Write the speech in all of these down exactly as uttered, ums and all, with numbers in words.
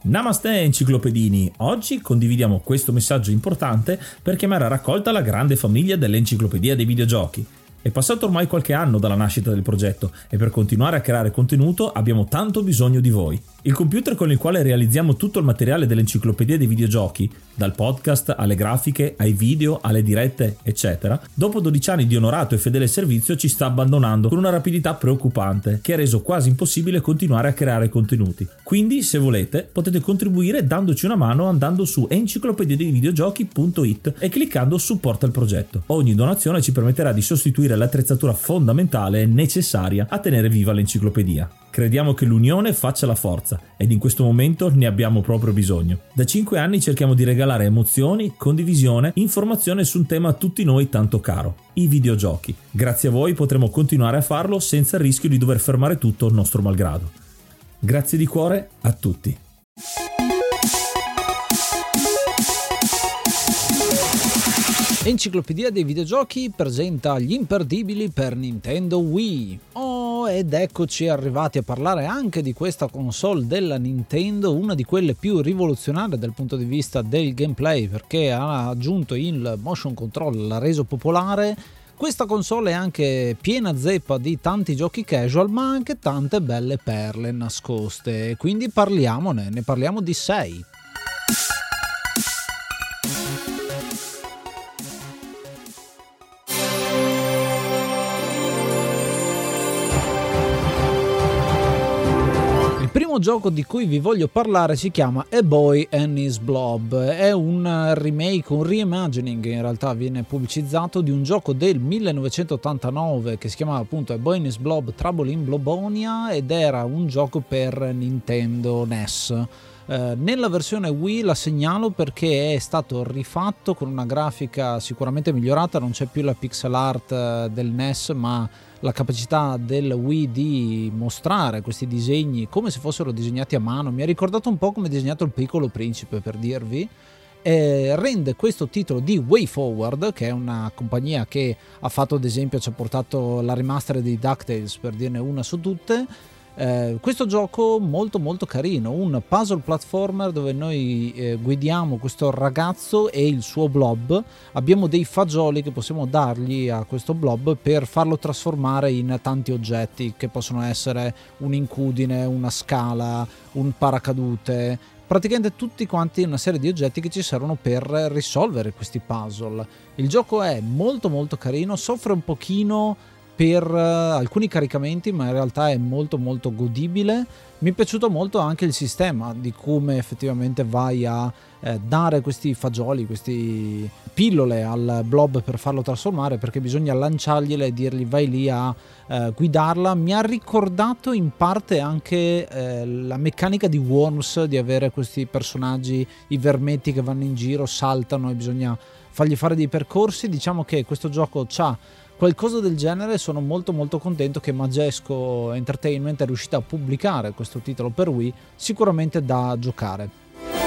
Namaste enciclopedini, oggi condividiamo questo messaggio importante per chiamare a raccolta la grande famiglia dell'enciclopedia dei videogiochi. È passato ormai qualche anno dalla nascita del progetto e per continuare a creare contenuto abbiamo tanto bisogno di voi. Il computer con il quale realizziamo tutto il materiale dell'enciclopedia dei videogiochi, dal podcast alle grafiche, ai video, alle dirette, eccetera, dopo dodici anni di onorato e fedele servizio ci sta abbandonando con una rapidità preoccupante che ha reso quasi impossibile continuare a creare contenuti. Quindi, se volete, potete contribuire dandoci una mano andando su enciclopedia dei videogiochi punto it e cliccando supporta il progetto. Ogni donazione ci permetterà di sostituire l'attrezzatura fondamentale necessaria a tenere viva l'enciclopedia. Crediamo che l'unione faccia la forza ed in questo momento ne abbiamo proprio bisogno. Da cinque anni cerchiamo di regalare emozioni, condivisione, informazione su un tema a tutti noi tanto caro, i videogiochi. Grazie a voi potremo continuare a farlo senza il rischio di dover fermare tutto nostro malgrado. Grazie di cuore a tutti. Enciclopedia dei videogiochi presenta gli imperdibili per Nintendo Wii. Oh, ed eccoci arrivati a parlare anche di questa console della Nintendo, una di quelle più rivoluzionarie dal punto di vista del gameplay, perché ha aggiunto il motion control, l'ha reso popolare. Questa console è anche piena zeppa di tanti giochi casual, ma anche tante belle perle nascoste, quindi parliamone, ne parliamo di sei. Il primo gioco di cui vi voglio parlare si chiama A Boy and His Blob, è un remake, un reimagining in realtà, viene pubblicizzato di un gioco del millenovecentottantanove che si chiamava appunto A Boy and His Blob Trouble in Blobonia ed era un gioco per Nintendo N E S. Uh, nella versione Wii la segnalo perché è stato rifatto con una grafica sicuramente migliorata, non c'è più la pixel art uh, del N E S, ma la capacità del Wii di mostrare questi disegni come se fossero disegnati a mano mi ha ricordato un po' come è disegnato il Piccolo Principe, per dirvi. E rende questo titolo di WayForward, che è una compagnia che ha fatto, ad esempio, ci ha portato la remaster di DuckTales, per dirne una su tutte. Eh, questo gioco molto molto carino, un puzzle platformer dove noi eh, guidiamo questo ragazzo e il suo blob. Abbiamo dei fagioli che possiamo dargli a questo blob per farlo trasformare in tanti oggetti che possono essere un'incudine, una scala, un paracadute, praticamente tutti quanti una serie di oggetti che ci servono per risolvere questi puzzle. Il gioco è molto molto carino, soffre un pochino per uh, alcuni caricamenti, ma in realtà è molto molto godibile. Mi è piaciuto molto anche il sistema di come effettivamente vai a eh, dare questi fagioli, queste pillole al blob per farlo trasformare, perché bisogna lanciargliele e dirgli vai lì a eh, guidarla. Mi ha ricordato in parte anche eh, la meccanica di Worms, di avere questi personaggi, i vermetti che vanno in giro, saltano e bisogna fargli fare dei percorsi. Diciamo che questo gioco c'ha qualcosa del genere. Sono molto molto contento che Majesco Entertainment è riuscita a pubblicare questo titolo per Wii, sicuramente da giocare.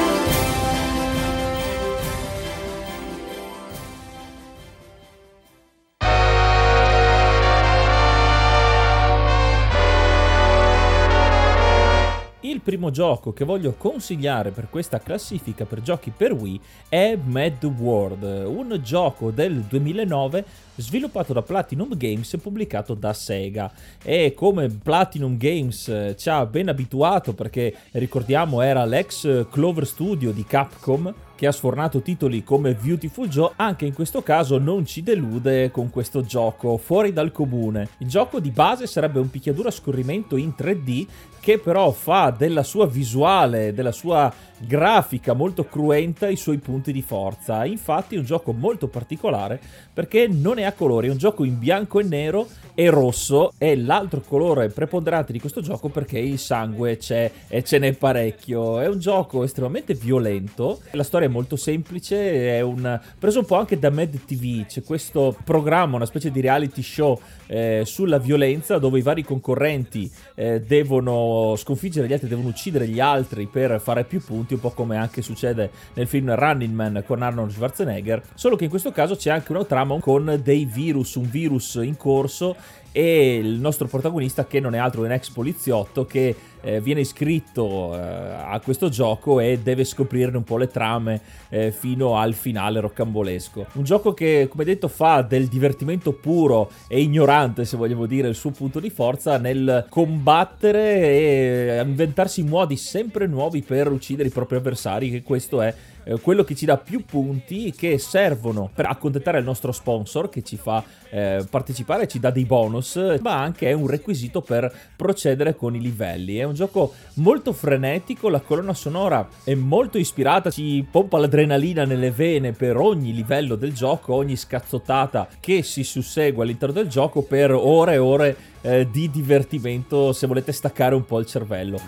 Il primo gioco che voglio consigliare per questa classifica per giochi per Wii è Mad World, un gioco del duemilanove sviluppato da Platinum Games e pubblicato da Sega. E come Platinum Games ci ha ben abituato, perché ricordiamo era l'ex Clover Studio di Capcom che ha sfornato titoli come Beautiful Joe, anche in questo caso non ci delude con questo gioco fuori dal comune. Il gioco di base sarebbe un picchiaduro a scorrimento in tre D che però fa della sua visuale, della sua grafica molto cruenta i suoi punti di forza. Infatti è un gioco molto particolare perché non è a colori, è un gioco in bianco e nero e rosso, e l'altro colore preponderante di questo gioco perché il sangue c'è e ce n'è parecchio. È un gioco estremamente violento, la storia è molto semplice, è un preso un po' anche da Mad T V, c'è questo programma, una specie di reality show eh, sulla violenza dove i vari concorrenti eh, devono sconfiggere gli altri, devono uccidere gli altri per fare più punti, un po' come anche succede nel film Running Man con Arnold Schwarzenegger, solo che in questo caso c'è anche una trama con dei virus, un virus in corso, e il nostro protagonista, che non è altro che un ex poliziotto, che eh, viene iscritto eh, a questo gioco e deve scoprirne un po' le trame eh, fino al finale roccambolesco. Un gioco che, come detto, fa del divertimento puro e ignorante, se vogliamo dire, il suo punto di forza nel combattere e inventarsi modi sempre nuovi per uccidere i propri avversari, che questo è quello che ci dà più punti, che servono per accontentare il nostro sponsor che ci fa eh, partecipare, ci dà dei bonus, ma anche è un requisito per procedere con i livelli. È un gioco molto frenetico, la colonna sonora è molto ispirata, ci pompa l'adrenalina nelle vene per ogni livello del gioco, ogni scazzottata che si sussegue all'interno del gioco, per ore e ore eh, di divertimento se volete staccare un po' il cervello.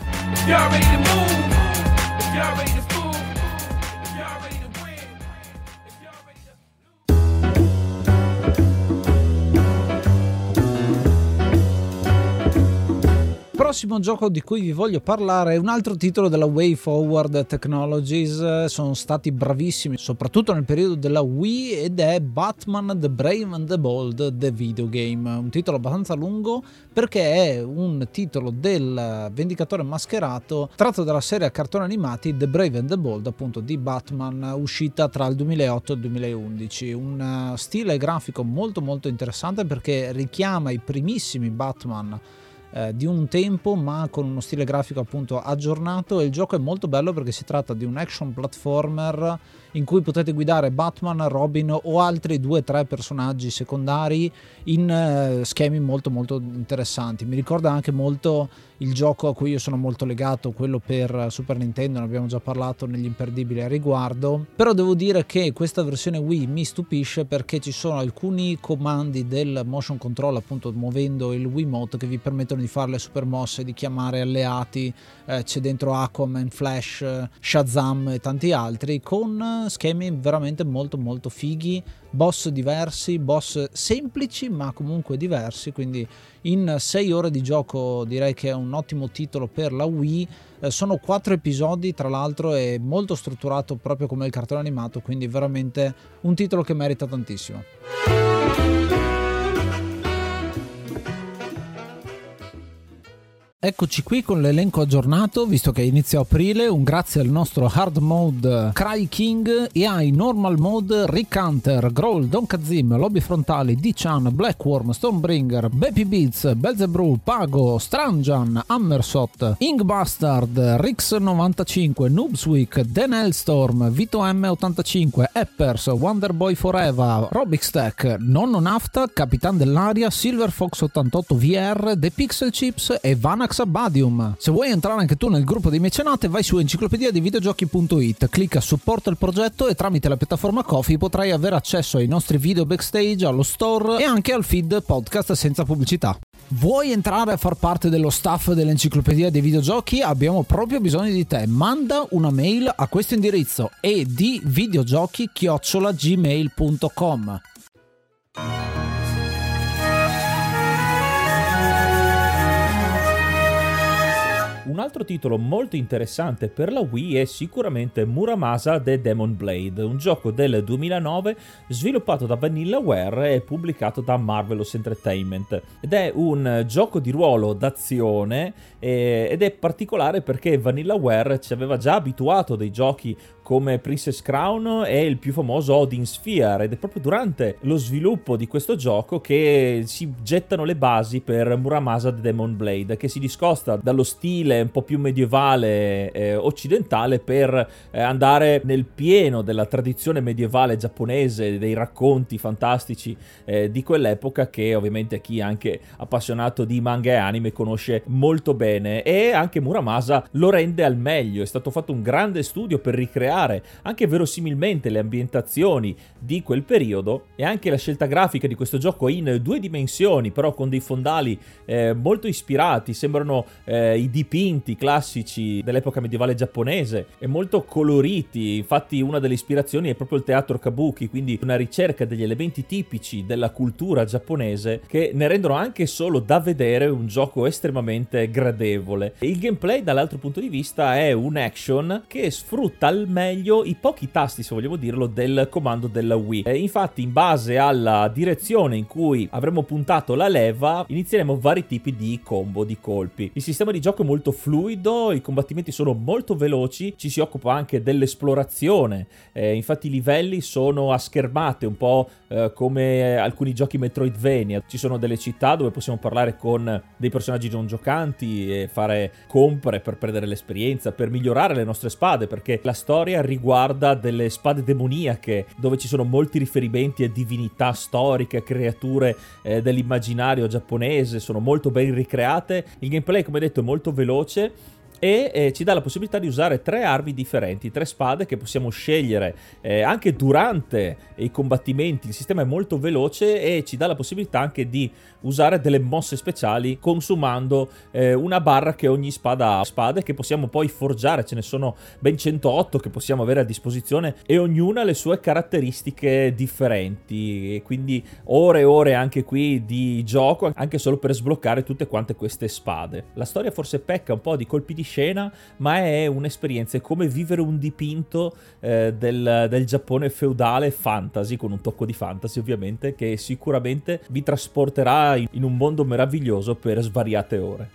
Prossimo gioco di cui vi voglio parlare è un altro titolo della WayForward Technologies. Sono stati bravissimi soprattutto nel periodo della Wii, ed è Batman The Brave and the Bold The Video Game, un titolo abbastanza lungo perché è un titolo del Vendicatore Mascherato tratto dalla serie a cartoni animati The Brave and the Bold, appunto, di Batman, uscita tra il duemilaotto e il duemilaundici. Un stile grafico molto molto interessante perché richiama i primissimi Batman Eh, di un tempo, ma con uno stile grafico appunto aggiornato, e il gioco è molto bello perché si tratta di un action platformer in cui potete guidare Batman, Robin o altri due o tre personaggi secondari in eh, schemi molto molto interessanti. Mi ricorda anche molto il gioco a cui io sono molto legato, quello per Super Nintendo, ne abbiamo già parlato negli imperdibili a riguardo, però devo dire che questa versione Wii mi stupisce perché ci sono alcuni comandi del motion control, appunto muovendo il Wiimote, che vi permettono di fare le super mosse, di chiamare alleati, eh, c'è dentro Aquaman, Flash, Shazam e tanti altri, con schemi veramente molto molto fighi, boss diversi, boss semplici ma comunque diversi, quindi in sei ore di gioco direi che è un ottimo titolo per la Wii. Eh, sono quattro episodi, tra l'altro è molto strutturato proprio come il cartone animato, quindi veramente un titolo che merita tantissimo. Eccoci qui con l'elenco aggiornato, visto che è inizio aprile. Un grazie al nostro hard mode Cry King e ai normal mode Rick Hunter, Growl, Don Kazim, Lobby Frontali, D-Chan, Blackworm, Stonebringer, Baby Beats, Belzebrew, Pago, Stranjan, Hammersot, Ingbastard, Rix novantacinque, Noobsweek, Dan Hellstorm, Vito M ottantacinque, Eppers, Wonderboy Forever, Robix Tech, Nonno Nafta, Capitan dell'Aria, Silver Fox ottantotto V R, The Pixel Chips e Vanax Abadium. Se vuoi entrare anche tu nel gruppo dei mecenate, vai su enciclopedia di videogiochi punto it, clicca supporta il progetto e tramite la piattaforma Ko-fi potrai avere accesso ai nostri video backstage, allo store e anche al feed podcast senza pubblicità. Vuoi entrare a far parte dello staff dell'enciclopedia dei videogiochi? Abbiamo proprio bisogno di te. Manda una mail a questo indirizzo e di videogiochi chiocciola gmail punto com. Un altro titolo molto interessante per la Wii è sicuramente Muramasa The Demon Blade, un gioco del duemilanove sviluppato da Vanillaware e pubblicato da Marvelous Entertainment, ed è un gioco di ruolo d'azione eh, ed è particolare perché Vanillaware ci aveva già abituato dei giochi come Princess Crown e il più famoso Odin Sphere, ed è proprio durante lo sviluppo di questo gioco che si gettano le basi per Muramasa The Demon Blade, che si discosta dallo stile un po' più medievale eh, occidentale per eh, andare nel pieno della tradizione medievale giapponese, dei racconti fantastici eh, di quell'epoca, che ovviamente chi è anche appassionato di manga e anime conosce molto bene, e anche Muramasa lo rende al meglio. È stato fatto un grande studio per ricreare anche verosimilmente le ambientazioni di quel periodo, e anche la scelta grafica di questo gioco in due dimensioni, però con dei fondali eh, molto ispirati, sembrano eh, i dipinti classici dell'epoca medievale giapponese e molto coloriti. Infatti una delle ispirazioni è proprio il teatro kabuki, quindi una ricerca degli elementi tipici della cultura giapponese che ne rendono anche solo da vedere un gioco estremamente gradevole. Il gameplay dall'altro punto di vista è un action che sfrutta al meglio i pochi tasti, se vogliamo dirlo, del comando della Wii. E infatti, in base alla direzione in cui avremo puntato la leva, inizieremo vari tipi di combo, di colpi. Il sistema di gioco è molto fluido, i combattimenti sono molto veloci, ci si occupa anche dell'esplorazione, eh, infatti i livelli sono a schermate, un po' eh, come alcuni giochi Metroidvania. Ci sono delle città dove possiamo parlare con dei personaggi non giocanti e fare compere per prendere l'esperienza, per migliorare le nostre spade, perché la storia riguarda delle spade demoniache dove ci sono molti riferimenti a divinità storiche, creature eh, dell'immaginario giapponese, sono molto ben ricreate. Il gameplay, come detto, è molto veloce e eh, ci dà la possibilità di usare tre armi differenti, tre spade che possiamo scegliere eh, anche durante i combattimenti. Il sistema è molto veloce e ci dà la possibilità anche di usare delle mosse speciali consumando eh, una barra che ogni spada ha, spade che possiamo poi forgiare. Ce ne sono ben centootto che possiamo avere a disposizione e ognuna ha le sue caratteristiche differenti, e quindi ore e ore anche qui di gioco anche solo per sbloccare tutte quante queste spade. La storia forse pecca un po' di colpi di scena, ma è un'esperienza, è come vivere un dipinto eh, del, del Giappone feudale fantasy, con un tocco di fantasy ovviamente, che sicuramente vi trasporterà in, in un mondo meraviglioso per svariate ore.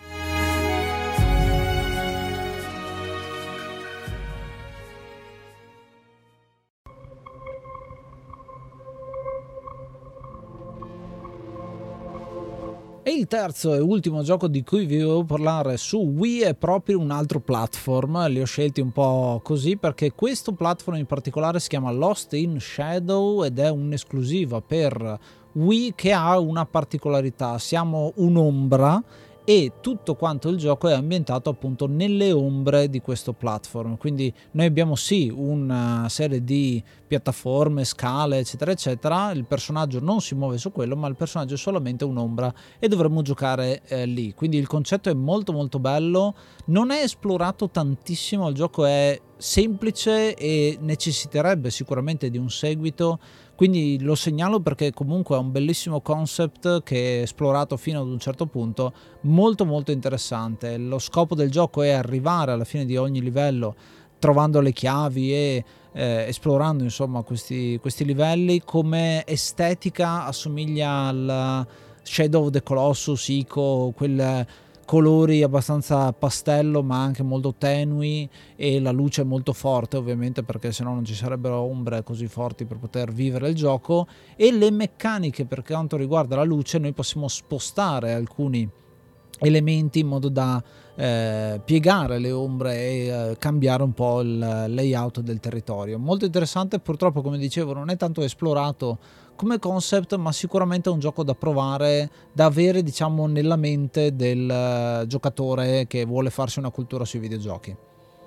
E il terzo e ultimo gioco di cui vi volevo parlare su Wii è proprio un altro platform. Li ho scelti un po' così perché questo platform in particolare si chiama Lost in Shadow ed è un'esclusiva per Wii che ha una particolarità: siamo un'ombra e tutto quanto il gioco è ambientato appunto nelle ombre di questo platform. Quindi noi abbiamo sì una serie di piattaforme, scale eccetera eccetera, il personaggio non si muove su quello, ma il personaggio è solamente un'ombra e dovremmo giocare eh, lì. Quindi il concetto è molto molto bello, non è esplorato tantissimo, il gioco è semplice e necessiterebbe sicuramente di un seguito, quindi lo segnalo perché comunque è un bellissimo concept che è esplorato fino ad un certo punto, molto molto interessante. Lo scopo del gioco è arrivare alla fine di ogni livello trovando le chiavi e eh, esplorando insomma questi, questi livelli. Come estetica assomiglia al Shadow of the Colossus, Ico, quel colori abbastanza pastello ma anche molto tenui, e la luce è molto forte ovviamente perché sennò non ci sarebbero ombre così forti per poter vivere il gioco. E le meccaniche per quanto riguarda la luce, noi possiamo spostare alcuni elementi in modo da eh, piegare le ombre e eh, cambiare un po' il layout del territorio. Molto interessante, purtroppo come dicevo non è tanto esplorato come concept, ma sicuramente è un gioco da provare, da avere diciamo nella mente del uh, giocatore che vuole farsi una cultura sui videogiochi.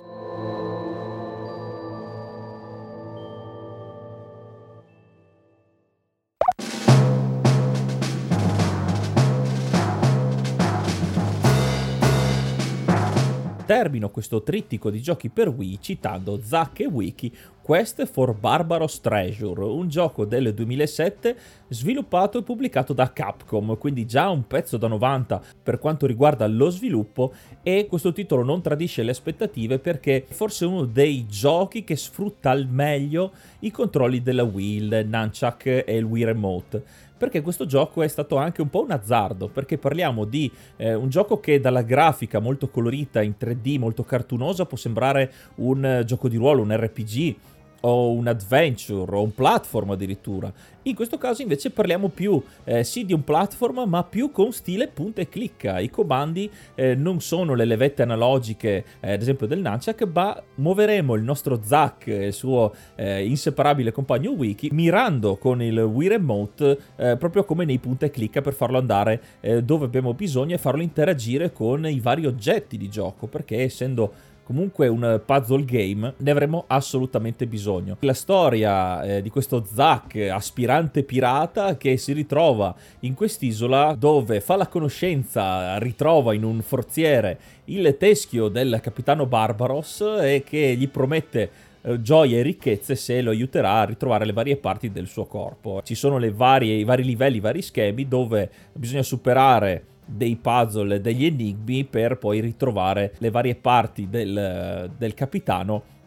Termino questo trittico di giochi per Wii citando Zack e Wiki Quest for Barbaros Treasure, un gioco del duemilasette sviluppato e pubblicato da Capcom, quindi già un pezzo da novanta per quanto riguarda lo sviluppo, e questo titolo non tradisce le aspettative perché forse è uno dei giochi che sfrutta al meglio i controlli della Wii, il Nunchuck e il Wii Remote. Perché questo gioco è stato anche un po' un azzardo, perché parliamo di eh, un gioco che dalla grafica molto colorita in tre D, molto cartunosa, può sembrare un eh, gioco di ruolo, un R P G o un adventure o un platform addirittura. In questo caso invece parliamo più eh, sì di un platform, ma più con stile punta e clicca. I comandi eh, non sono le levette analogiche eh, ad esempio del Nunchuck, ma muoveremo il nostro Zack e il suo eh, inseparabile compagno Wiki mirando con il Wii Remote eh, proprio come nei punta e clicca, per farlo andare eh, dove abbiamo bisogno e farlo interagire con i vari oggetti di gioco, perché essendo comunque un puzzle game ne avremo assolutamente bisogno. La storia eh, di questo Zack, aspirante pirata, che si ritrova in quest'isola dove fa la conoscenza, ritrova in un forziere il teschio del capitano Barbaros e che gli promette eh, gioie e ricchezze se lo aiuterà a ritrovare le varie parti del suo corpo. Ci sono le varie, i vari livelli, i vari schemi dove bisogna superare dei puzzle, degli enigmi per poi ritrovare le varie parti del, del capitano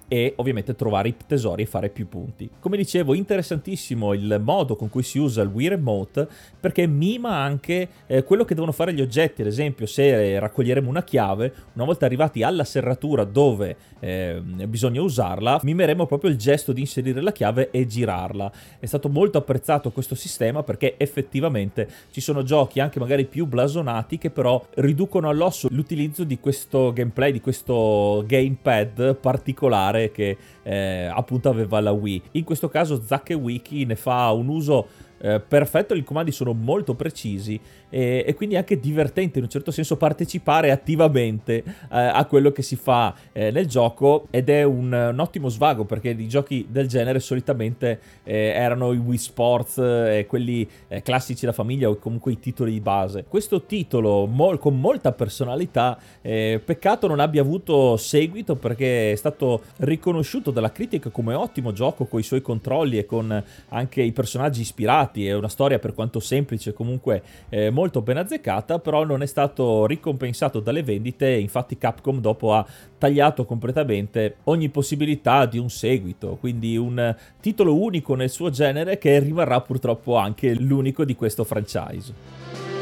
e ovviamente trovare i tesori e fare più punti. Come dicevo, interessantissimo il modo con cui si usa il Wii Remote, perché mima anche eh, quello che devono fare gli oggetti. Ad esempio, se raccoglieremo una chiave, una volta arrivati alla serratura dove eh, bisogna usarla, mimeremo proprio il gesto di inserire la chiave e girarla. È stato molto apprezzato questo sistema, perché effettivamente ci sono giochi anche magari più blasonati che però riducono all'osso l'utilizzo di questo gameplay, di questo gamepad particolare che eh, appunto aveva la Wii. In questo caso Zakewiki ne fa un uso eh, perfetto, i comandi sono molto precisi e, e quindi è anche divertente in un certo senso partecipare attivamente eh, a quello che si fa eh, nel gioco, ed è un, un ottimo svago, perché di giochi del genere solitamente eh, erano i Wii Sports e eh, quelli eh, classici da famiglia, o comunque i titoli di base. Questo titolo mol- con molta personalità, eh, peccato non abbia avuto seguito, perché è stato riconosciuto dalla critica come ottimo gioco, con i suoi controlli e con anche i personaggi ispirati. È una storia, per quanto semplice, comunque eh, molto ben azzeccata, però non è stato ricompensato dalle vendite. Infatti Capcom dopo ha tagliato completamente ogni possibilità di un seguito, quindi un titolo unico nel suo genere, che rimarrà purtroppo anche l'unico di questo franchise.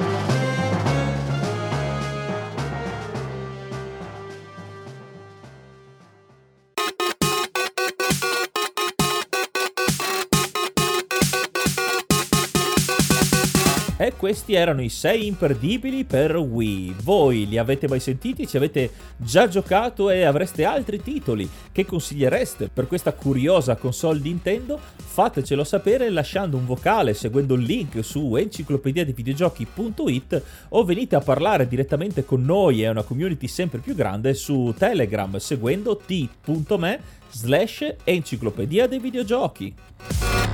E questi erano i sei imperdibili per Wii. Voi li avete mai sentiti? Ci avete già giocato e avreste altri titoli che consigliereste per questa curiosa console Nintendo? Fatecelo sapere lasciando un vocale, seguendo il link su enciclopedia di videogiochi punto it, o venite a parlare direttamente con noi e una community sempre più grande su Telegram, seguendo t punto me slash enciclopedia dei videogiochi.